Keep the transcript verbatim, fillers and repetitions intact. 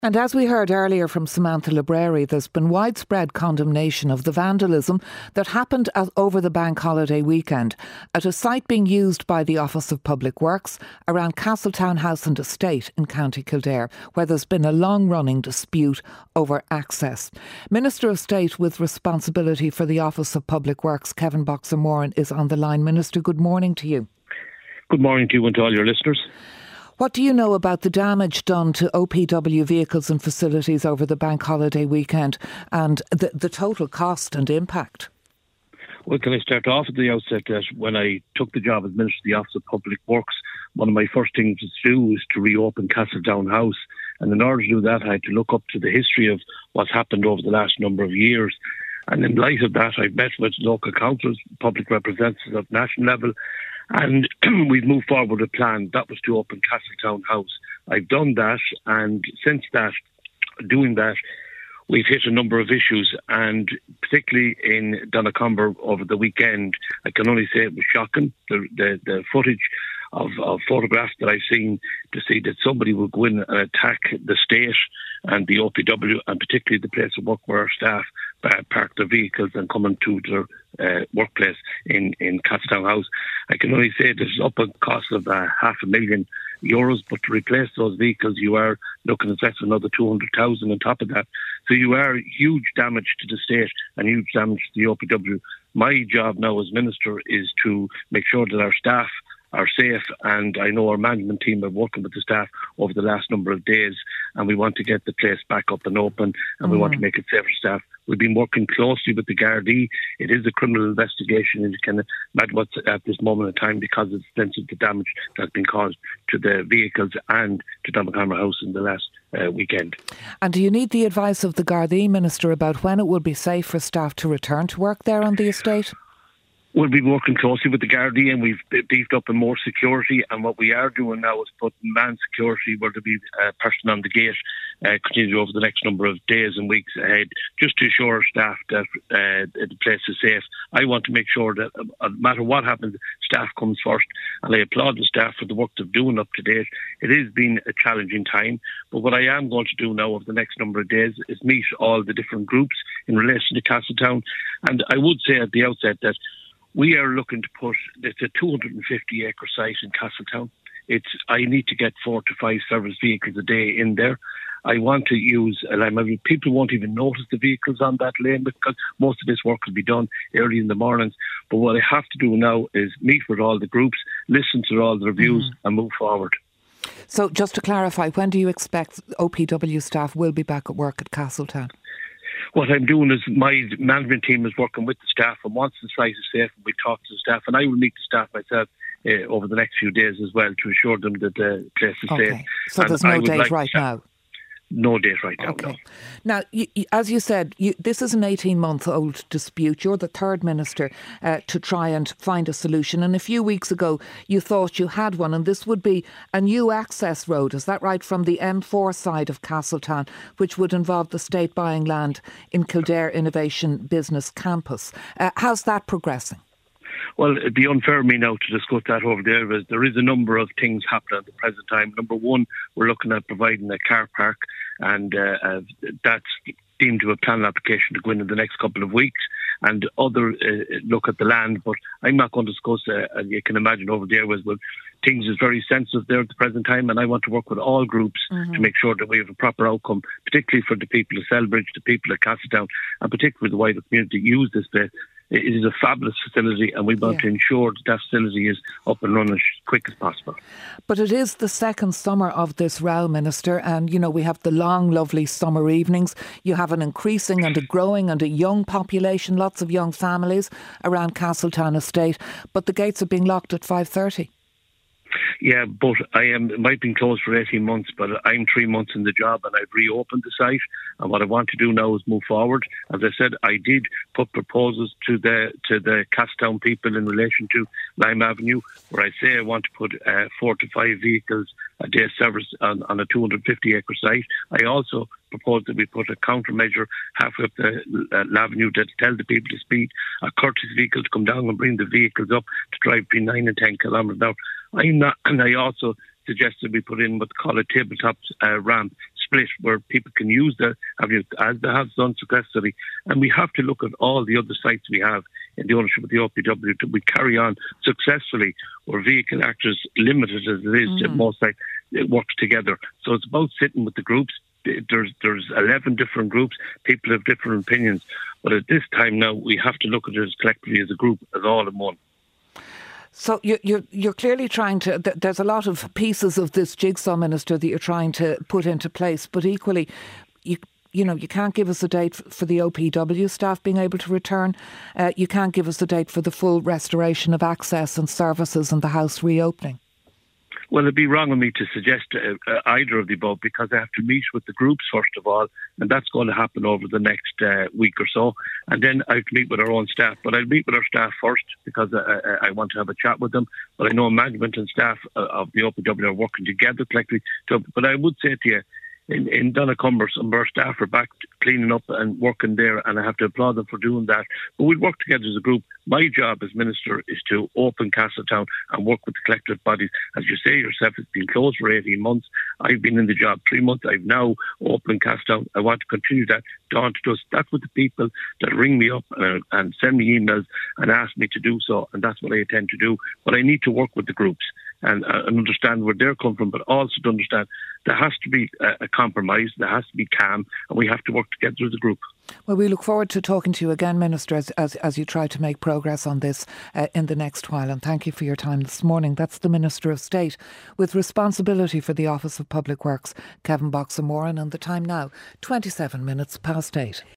And as we heard earlier from Samantha Libreri, there's been widespread condemnation of the vandalism that happened at, over the bank holiday weekend at a site being used by the Office of Public Works around Castletown House and Estate in County Kildare, where there's been a long-running dispute over access. Minister of State with responsibility for the Office of Public Works, Kevin Boxer-Moran, is on the line. Minister, good morning to you. Good morning to you and to all your listeners. What do you know about the damage done to O P W vehicles and facilities over the bank holiday weekend and the, the total cost and impact? Well, can I start off at the outset that when I took the job as Minister of the Office of Public Works, one of my first things to do was to reopen Castletown House. And in order to do that, I had to look up to the history of what's happened over the last number of years. And in light of that, I've met with local councils, public representatives at national level, and we've moved forward with a plan. That was to open Castletown House. I've done that, and since that, doing that, we've hit a number of issues, and particularly in Donnacumber over the weekend, I can only say it was shocking. The the, the footage of, of photographs that I've seen to see that somebody would go in and attack the state and the O P W, and particularly the place of work where our staff park their vehicles and come into their uh, workplace in, in Castletown House. I can only say there's up a cost of uh, half a million euros, but to replace those vehicles, you are looking at less than another two hundred thousand on top of that. So you are huge damage to the state and huge damage to the O P W. My job now as Minister is to make sure that our staff are safe, and I know our management team are working with the staff over the last number of days, and we want to get the place back up and open, and mm. we want to make it safe for staff. We've been working closely with the Gardaí. It is a criminal investigation, and you can imagine what's at this moment in time because of the the damage that's been caused to the vehicles and to Donnacumber House in the last uh, weekend. And do you need the advice of the Gardaí, Minister, about when it will be safe for staff to return to work there on the estate? We'll be working closely with the Gardaí, and we've beefed up in more security, and what we are doing now is putting man security where there'll be a person on the gate uh, continue over the next number of days and weeks ahead, just to assure our staff that uh, the place is safe. I want to make sure that uh, no matter what happens, staff comes first, and I applaud the staff for the work they're doing up to date. It has been a challenging time, but what I am going to do now over the next number of days is meet all the different groups in relation to Castletown, and I would say at the outset that we are looking to put, it's a two hundred fifty acre site in Castletown. It's, I need to get four to five service vehicles a day in there. I want to use, I mean, people won't even notice the vehicles on that lane because most of this work will be done early in the mornings. But what I have to do now is meet with all the groups, listen to all the reviews mm. and move forward. So just to clarify, when do you expect O P W staff will be back at work at Castletown? What I'm doing is my management team is working with the staff, and once the site is safe, we talk to the staff, and I will meet the staff myself uh, over the next few days as well to assure them that the place is okay. safe. So and there's no date like right now? No date right now, okay. no. Now, you, you, as you said, you, this is an eighteen-month-old dispute. You're the third minister uh, to try and find a solution. And a few weeks ago, you thought you had one, and this would be a new access road, is that right, from the M four side of Castletown, which would involve the state buying land in Kildare Innovation Business Campus. Uh, how's that progressing? Well, it'd be unfair of me now to discuss that over there, as there is a number of things happening at the present time. Number one, we're looking at providing a car park, and uh, uh, that's deemed to a planning application to go in in the next couple of weeks, and other uh, look at the land. But I'm not going to discuss, uh, and you can imagine over there, was well, things is very sensitive there at the present time, and I want to work with all groups mm-hmm. to make sure that we have a proper outcome, particularly for the people of Selbridge, the people of Castletown, and particularly the wider community that use this place. It is a fabulous facility, and we want yeah. to ensure that that facility is up and running as quick as possible. But it is the second summer of this row, Minister, and, you know, we have the long, lovely summer evenings. You have an increasing and a growing and a young population, lots of young families around Castletown Estate, but the gates are being locked at five thirty. Yeah, but I am. It might have been closed for eighteen months, but I'm three months in the job, and I've reopened the site. And what I want to do now is move forward. As I said, I did put proposals to the to the Castletown people in relation to Lime Avenue, where I say I want to put uh, four to five vehicles a day service on, on a two hundred fifty acre site. I also proposed that we put a countermeasure halfway up the uh, avenue that tell the people to speed a courtesy vehicle to come down and bring the vehicles up to drive between nine and ten kilometres an hour. I'm not, and I also suggested we put in what's called a tabletop uh, ramp split where people can use the avenue as they have done successfully. And we have to look at all the other sites we have in the ownership of the O P W to we carry on successfully, where vehicle access, limited as it is mm. to most sites, it works together. So it's about sitting with the groups. There's there's eleven different groups. People have different opinions. But at this time now, we have to look at it as collectively as a group, as all in one. So you're, you're, you're clearly trying to, there's a lot of pieces of this jigsaw, Minister, that you're trying to put into place. But equally, you you know, you can't give us a date for the O P W staff being able to return. Uh, you can't give us a date for the full restoration of access and services and the house reopening. Well, it'd be wrong of me to suggest uh, uh, either of the above, because I have to meet with the groups first of all, and that's going to happen over the next uh, week or so. And then I have to meet with our own staff. But I'll meet with our staff first because uh, I want to have a chat with them. But I know management and staff uh, of the O P W are working together collectively. To, but I would say to you, in, in Donaghmore, some of our staff are back cleaning up and working there, and I have to applaud them for doing that. But we'll work together as a group. My job as Minister is to open Castletown and work with the collective bodies. As you say yourself, it's been closed for eighteen months. I've been in the job three months. I've now opened Castletown. I want to continue that. Dawn to dust. That's with the people that ring me up and, and send me emails and ask me to do so, and that's what I intend to do. But I need to work with the groups and, uh, and understand where they're coming from, but also to understand there has to be a, a compromise, there has to be calm, and we have to work together as a group. Well, we look forward to talking to you again, Minister, as, as, as you try to make progress on this uh, in the next while. And thank you for your time this morning. That's the Minister of State with responsibility for the Office of Public Works, Kevin Boxer-Moran, and the time now, twenty-seven minutes past eight.